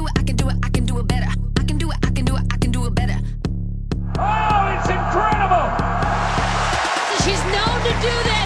do it, I can do it, I can do it better. I can do it, I can do it, I can do it better. Oh, it's incredible! She's known to do this.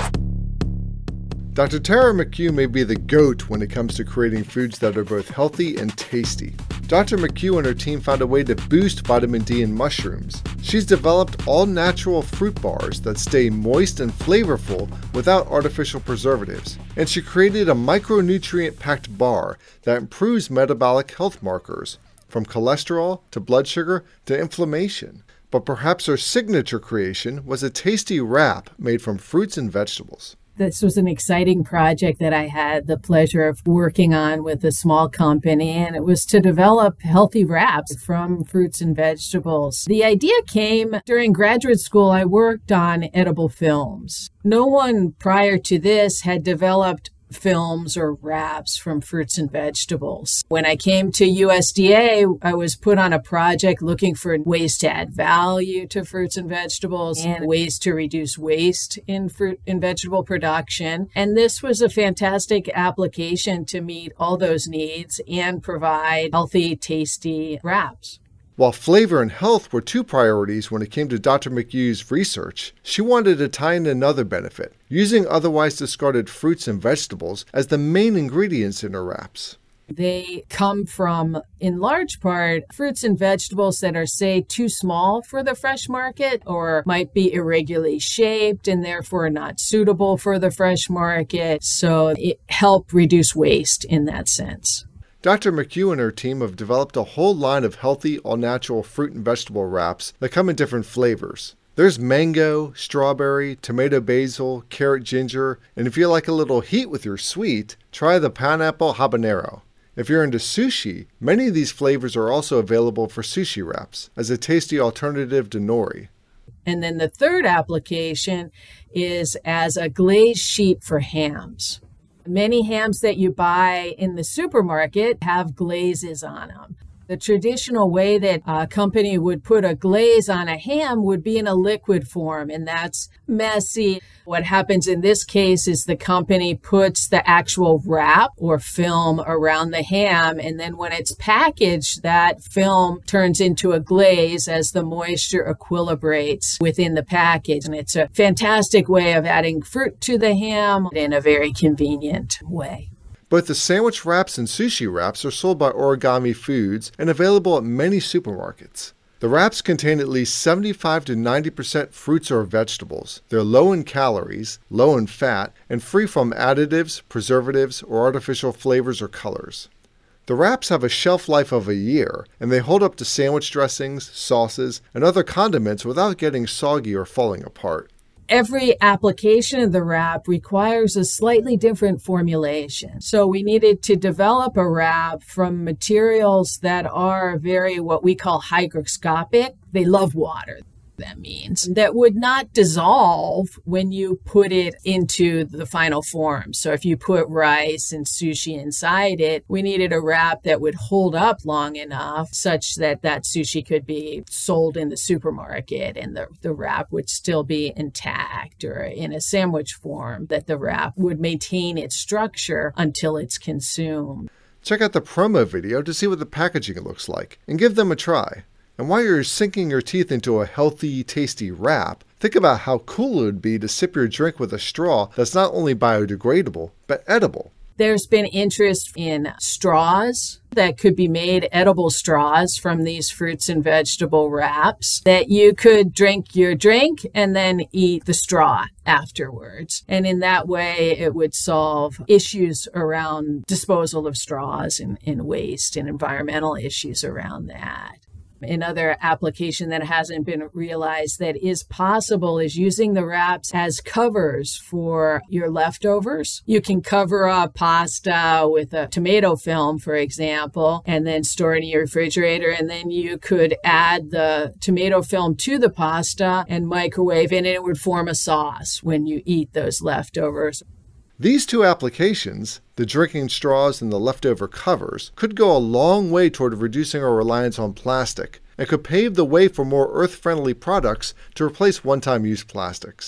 Dr. Tara McHugh may be the GOAT when it comes to creating foods that are both healthy and tasty. Dr. McHugh and her team found a way to boost vitamin D in mushrooms. She's developed all-natural fruit bars that stay moist and flavorful without artificial preservatives. And she created a micronutrient-packed bar that improves metabolic health markers, from cholesterol to blood sugar to inflammation. But perhaps her signature creation was a tasty wrap made from fruits and vegetables. This was an exciting project that I had the pleasure of working on with a small company, and it was to develop healthy wraps from fruits and vegetables. The idea came during graduate school. I worked on edible films. No one prior to this had developed films or wraps from fruits and vegetables. When I came to USDA, I was put on a project looking for ways to add value to fruits and vegetables and ways to reduce waste in fruit and vegetable production. And this was a fantastic application to meet all those needs and provide healthy, tasty wraps. While flavor and health were two priorities when it came to Dr. McHugh's research, she wanted to tie in another benefit, using otherwise discarded fruits and vegetables as the main ingredients in her wraps. They come from, in large part, fruits and vegetables that are, say, too small for the fresh market or might be irregularly shaped and therefore not suitable for the fresh market. So it helped reduce waste in that sense. Dr. McHugh and her team have developed a whole line of healthy, all-natural fruit and vegetable wraps that come in different flavors. There's mango, strawberry, tomato basil, carrot ginger, and if you like a little heat with your sweet, try the pineapple habanero. If you're into sushi, many of these flavors are also available for sushi wraps as a tasty alternative to nori. And then the third application is as a glazed sheet for hams. Many hams that you buy in the supermarket have glazes on them. The traditional way that a company would put a glaze on a ham would be in a liquid form, and that's messy. What happens in this case is the company puts the actual wrap or film around the ham, and then when it's packaged, that film turns into a glaze as the moisture equilibrates within the package. And it's a fantastic way of adding fruit to the ham in a very convenient way. Both the sandwich wraps and sushi wraps are sold by Origami Foods and available at many supermarkets. The wraps contain at least 75 to 90% fruits or vegetables. They're low in calories, low in fat, and free from additives, preservatives, or artificial flavors or colors. The wraps have a shelf life of a year, and they hold up to sandwich dressings, sauces, and other condiments without getting soggy or falling apart. Every application of the wrap requires a slightly different formulation. So we needed to develop a wrap from materials that are very what we call hygroscopic. They love water. That means that would not dissolve when you put it into the final form. So if you put rice and sushi inside it, we needed a wrap that would hold up long enough such that that sushi could be sold in the supermarket and the wrap would still be intact, or in a sandwich form, that the wrap would maintain its structure until it's consumed. Check out the promo video to see what the packaging looks like and give them a try. And while you're sinking your teeth into a healthy, tasty wrap, think about how cool it would be to sip your drink with a straw that's not only biodegradable, but edible. There's been interest in straws that could be made, edible straws from these fruits and vegetable wraps, that you could drink your drink and then eat the straw afterwards. And in that way, it would solve issues around disposal of straws and waste and environmental issues around that. Another application that hasn't been realized that is possible is using the wraps as covers for your leftovers. You can cover up pasta with a tomato film, for example, and then store it in your refrigerator. And then you could add the tomato film to the pasta and microwave, and it would form a sauce when you eat those leftovers. These two applications, the drinking straws and the leftover covers, could go a long way toward reducing our reliance on plastic and could pave the way for more earth-friendly products to replace one-time use plastics.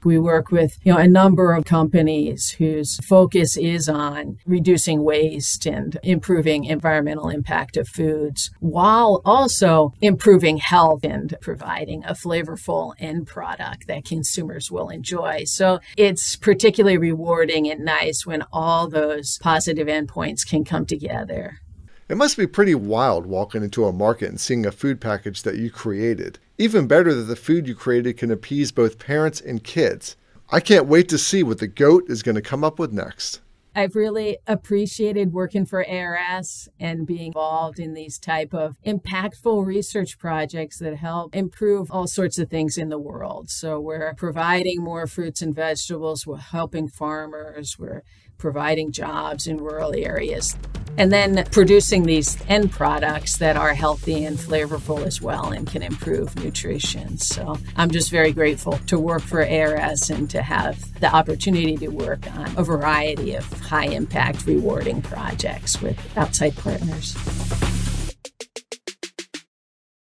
We work with, a number of companies whose focus is on reducing waste and improving environmental impact of foods, while also improving health and providing a flavorful end product that consumers will enjoy. So it's particularly rewarding and nice when all those positive endpoints can come together. It must be pretty wild walking into a market and seeing a food package that you created. Even better that the food you created can appease both parents and kids. I can't wait to see what the GOAT is going to come up with next. I've really appreciated working for ARS and being involved in these type of impactful research projects that help improve all sorts of things in the world. So we're providing more fruits and vegetables, we're helping farmers, we're providing jobs in rural areas, and then producing these end products that are healthy and flavorful as well and can improve nutrition. So I'm just very grateful to work for ARS and to have the opportunity to work on a variety of high impact, rewarding projects with outside partners.